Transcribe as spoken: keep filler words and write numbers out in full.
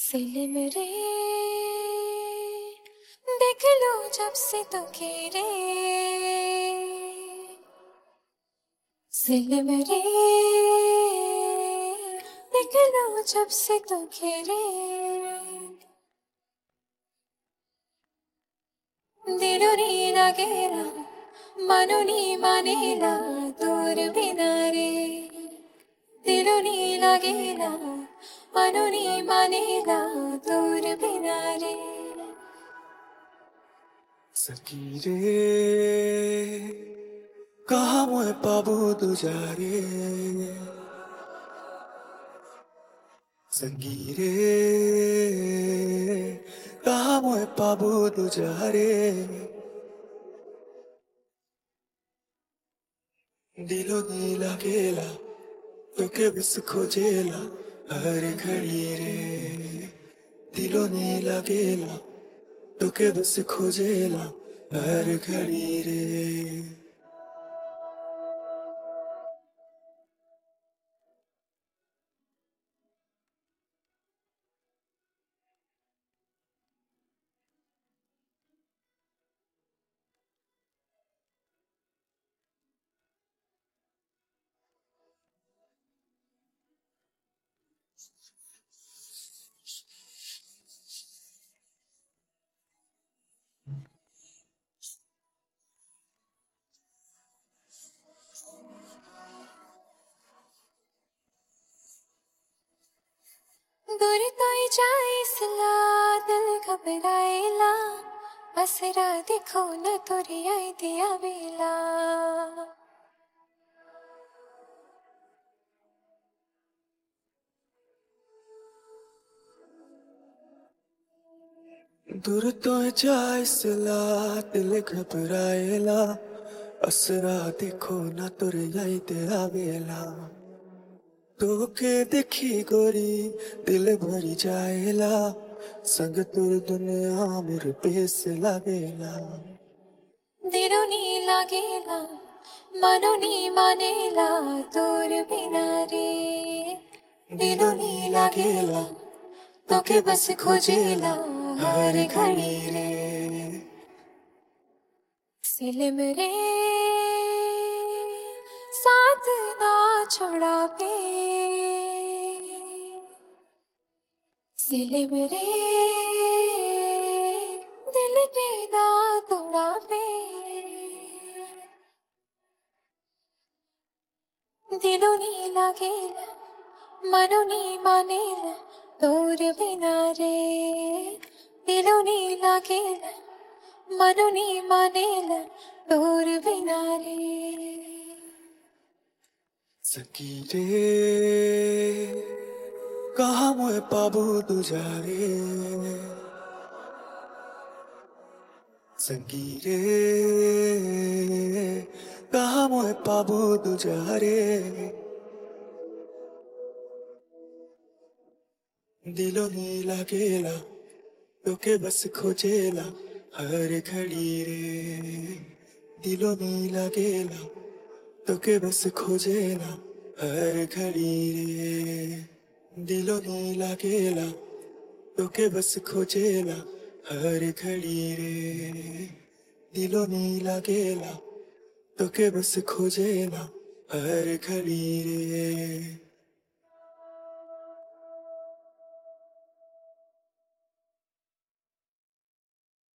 film रे देख लो जब से तो खेरे फिल्म रे देख लो जब से तो खेरे दिलो नी लगेला मनो नी मानेला दूर बिना रे दिलो नी लगेला मनो नी मानेला दूर बिना रे सकी रे कहाँ मोए पाबो तुझा रे सकी रे कहाँ मोए पाबो तुझा रे दिलो नी लागेला तोके बस खोजेला हर घड़ी रे दिलो नी लागेला तोके बस खोजेला हर घड़ी रे दूर तो ही जाए सला दिल घबराएला बसरा देखो न तोरी आई दिया बेला दूर तो जाए सला दिल घबराएला असरा देखो ना तुर आई तेरा वेला तोके देखी गोरी दिल भरी जाएला संग तुर दुनिया मेरे पेस लागेला दिलो नी लागेला मनो नी मानेला दूर बिना रे दिलो नी लागेला तोके बस खोजेला हर घड़ी रे फिल्म रे साथ ना छोड़ा पे फिल्म रे दिल पे ना तोड़ा पे दिलो नी लागेला मनो नी मानेला दूर बिना रे दिलो नी लागेला मनो नी मानेला दूर बिना रे सकी रे कहाँ मोए पाबो तुझा रे सकी रे कहाँ मोए पाबो तुझा रे दिलो नी लागेला तोके बस खोजेला हर घड़ी रे दिलो नी लागेला तोके बस खोजेला हर घड़ी रे दिलो नी लागेला तोके बस खोजेला हर घड़ी रे दिलो नी लागेला तोके बस खोजेला हर घड़ी रे